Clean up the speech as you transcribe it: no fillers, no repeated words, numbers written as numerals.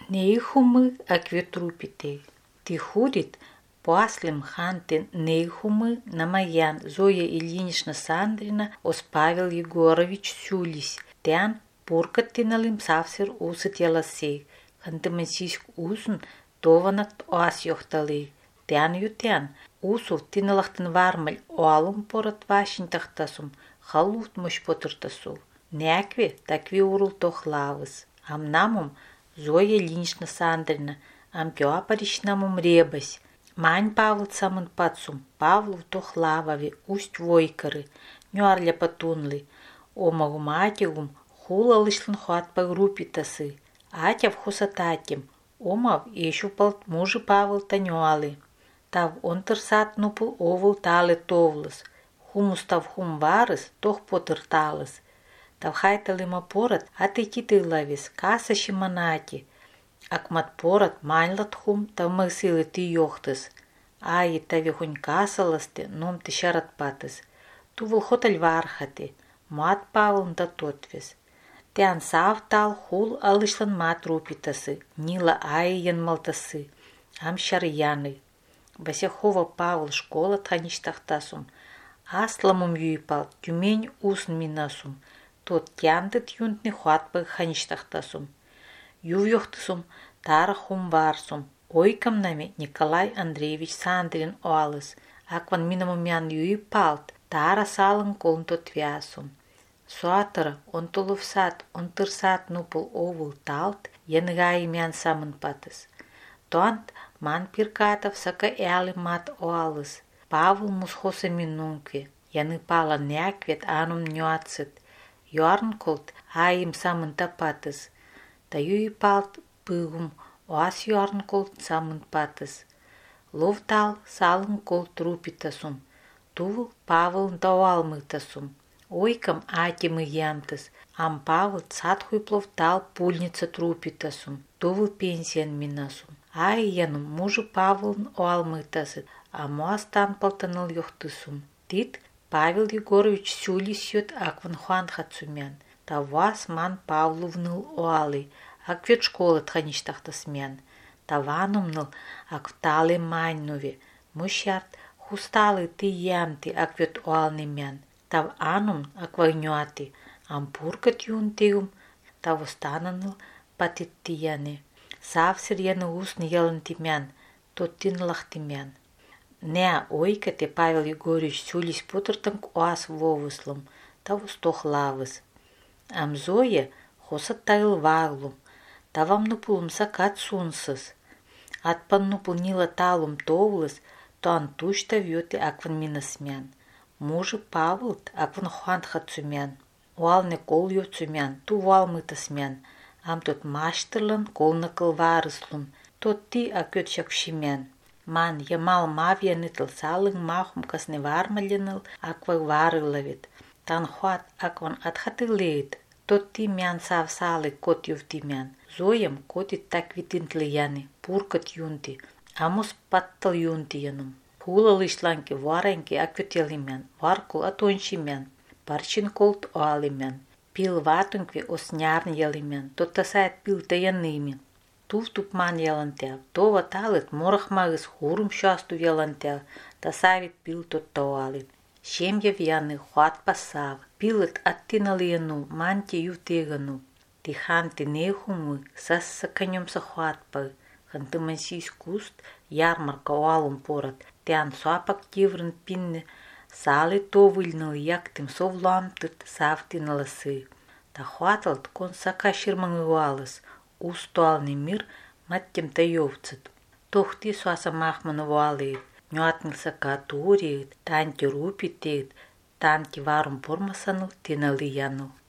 Нейхумы акветрупите. Тихурит Паслим ханты нейхумы намаян Зоя Ильинична Сандрина ос Павел Егорович Сюлись. Тян пуркаттиналим савсер усыт яласей. Хантымансийск усын тованакт оас йохталей. Тян ютян. Усов тиналахтын вармаль оалым порат вашинтахтасум. Халут мушпотыртасу. Някве такви урул тохлавыс. Амнамум Зоя Ильинична Сандрина. Амкёапарищнамум ребась. Мань Павл самын пацум, Павлов тохлавави, усть войкары, нюарля патунлы, омагуматигум, хула лышлын хуатпа группитасы, атя в хусататим, омав ешу палт мужи Павл танюалы. Тав онтырсат нупыл овыл талы товлыс, хумустав хум варыс, тох потырталыс. Тав хайталыма порат, атыкиты лавис, каса шиманати, Акмат порат манлат хум тамасилы ты йохтыс. Ай тави хунь касаласты, ном ты шарат патыс. Тувыл хоталь вархаты, мат Павлын да тотвес. Тян савтал хул алышлан мат рупитасы, нила айян малтасы. Ам шар яны. Басяхова Павл школа тхаништахтасум. Асламум юйпал, тюмень усн минасум. Тот тяндыт юнтны хуатпы хаништахтасум. Ювьёхтысум, тарахум варсум, ойкам нами Николай Андреевич Сандрин оалыс, акван минамумян юи палт, тара салын колнто твясум. Суатыра, он тулывсат, он тырсат нупыл овул талт, яныгай мян самын патыс. Тонт ман пиркатов сака эалы мат оалыс, Павл мусхоса минункве, яны пала няквет анум нюацит, юарн колт аим самын тапатыс. Таю и палт пыгум, оас юарн колт самын патыс. Ловтал салын колт рупитасум, тувыл Павыл давалмытасум. Ойкам атимы ямтыс, ам Павыл цатхуй пловтал пульница трупитасум, тувыл пенсиян минасум. Ай янум мужы Павылын оалмытасыт, а моастан палтаныл йохтысум. Тит Павел Егорович Сюлись йот акван хуанхацумян. Тавас ман Павловныл оалы, аквет школы тхаништахтасмян. Таванумныл акталы маньнове, мышарт хусталы ты ямты аквет оалнымян. Тав анум аквайнюаты, ампуркат юнтеум, тавостананыл патиттияне. Савсер яны усны ялантымян, тоттинлахтымян. Неа ойкате Павел Егорович Сюлись путыртанг оас вовыслым, тавостохлавыс. Амзоя хосат тагыл ваглум, тавам нупулум сакат сунсыз. Атпан нупул нила талум товлыс, то антушта вьоте акван минасмян. Мужи Павлт акван хуантхацумян. Уалне кол йоцумян, ту валмытасмян. Ам тот маштырлан колнакыл варыслум, тот ти акет шакшимян. Ман ямал мавья нытыл салың махум касне вармаленыл аква варылавит. Тан хуат акван атхатылеет, тот ти мян сав салы кот ювтимян. Зоям котит так витинтлы яны, пуркат юнти, амус паттал юнти янум. Хула лышланки варенки акветелимян, варкул атоншимян, парчин колт оалимян. Пил ватункви оснярн ялимян, тот тасает пил таянными. Тув-туп ман ялантяв, това талыт морахмагыс хурум шасту ялантяв, тасавит пил тот тоалит. Шемья вяны хуат пасав, пилыт аттиналыяну, манти ювтегану. Тиханти нехумы, сасса конем сахуатпа, хантымансийс куст, ярмарка оалум порат, тян суапак теврын пинне, салы товыльныл яктым совламтыт савтиналасы. Тахуаталт кон сака ширмангуалыс, устуалный мир маттем таёвцыт. Тохти суаса махманы вуалыйт, нюатныл сака туриет, танти рупитет, танти варум пормасаныл тиналы яныл.